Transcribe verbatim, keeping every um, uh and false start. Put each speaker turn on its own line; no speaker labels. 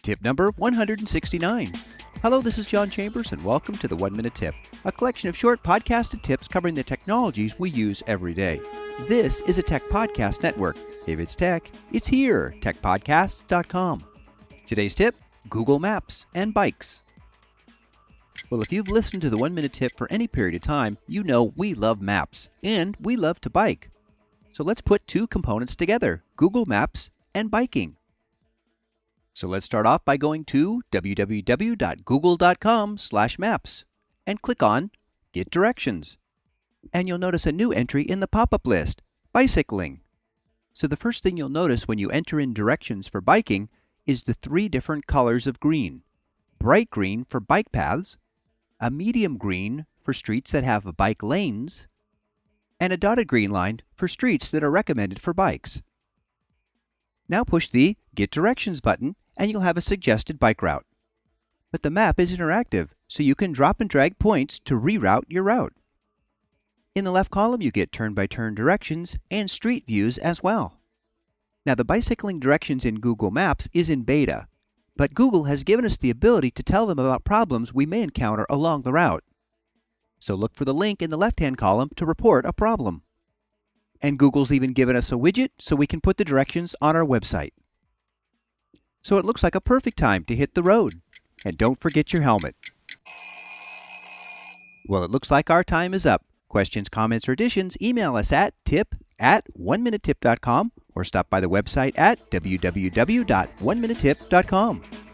Tip number one hundred sixty-nine. Hello, this is John Chambers, and welcome to the One Minute Tip, a collection of short podcasted tips covering the technologies we use every day. This is a tech podcast network. If it's tech, it's here, tech podcasts dot com. Today's tip, Google Maps and bikes. Well, if you've listened to the One Minute Tip for any period of time, you know we love maps, and we love to bike. So let's put two components together, Google Maps and biking. So let's start off by going to w w w dot google dot com slash maps and click on Get Directions. And you'll notice a new entry in the pop-up list, bicycling. So the first thing you'll notice when you enter in directions for biking is the three different colors of green. Bright green for bike paths, a medium green for streets that have bike lanes, and a dotted green line for streets that are recommended for bikes. Now push the Get Directions button and you'll have a suggested bike route. But the map is interactive, so you can drop and drag points to reroute your route. In the left column, you get turn-by-turn directions and street views as well. Now, the bicycling directions in Google Maps is in beta, but Google has given us the ability to tell them about problems we may encounter along the route. So look for the link in the left-hand column to report a problem. And Google's even given us a widget so we can put the directions on our website. So it looks like a perfect time to hit the road. And don't forget your helmet. Well, it looks like our time is up. Questions, comments, or additions, email us at tip at one minute tip dot com or stop by the website at w w w dot one minute tip dot com.